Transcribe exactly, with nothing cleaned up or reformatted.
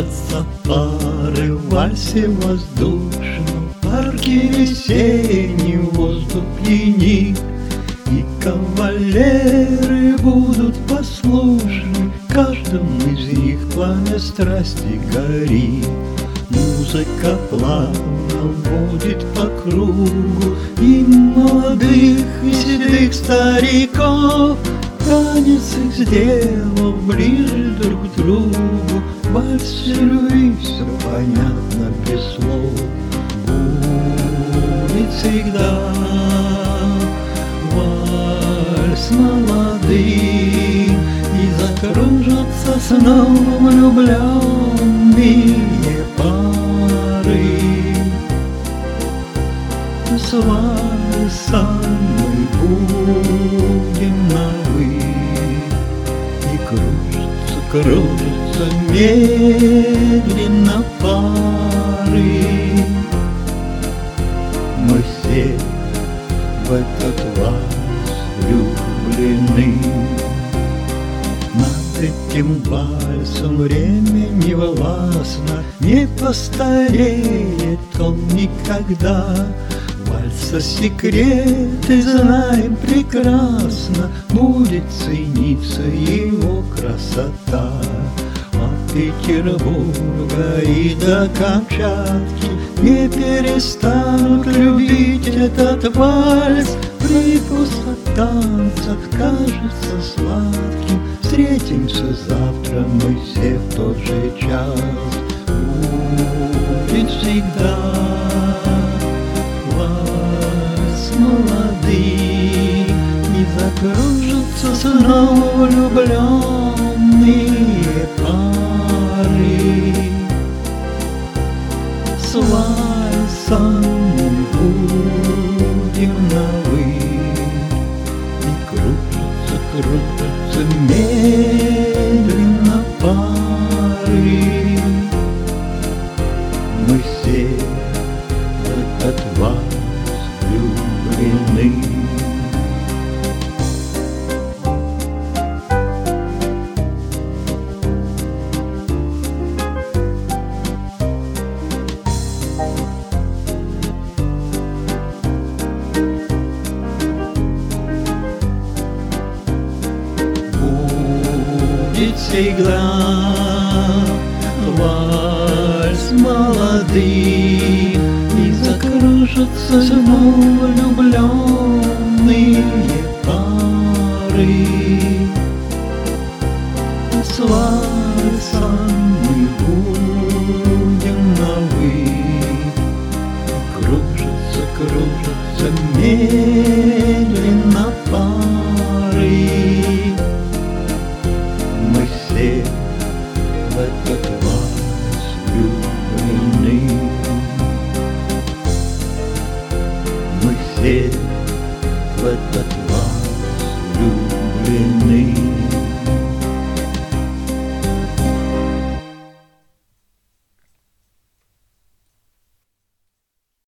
кружатся пары в вальсе воздушном, в парке весенний воздух пьянит, и кавалеры будут послушны, каждому из них пламя страсти горит. Музыка плавно водит по кругу и молодых, и седых стариков. Танец их сделал ближе друг к другу, вальс любви, все понятно без слов. Будет всегда вальс молодых, и закружатся снова влюбленные пары. С вальсом мы будем на «вы», и кружатся, кружатся медленно пары. Мы все в этот вальс влюблены. Над этим вальсом время не властно, не постареет он никогда. Вальса секреты знаем прекрасно, будет цениться его красота. От Петербурга и до Камчатки не перестанут любить этот вальс. Привкус от танцев кажется сладким, встретимся завтра мы все в тот же час. Будет всегда вальс молодых, и закружатся снова влюбленные пары. С вальсом мы будем на «вы», и кружатся, кружатся медленно пары. Мы все в этот вальс влюблены. Будет всегда вальс молодых, и закружатся снова влюбленные пары. С вальсом мы будем на «вы», кружатся, кружатся медленно пары. Мы все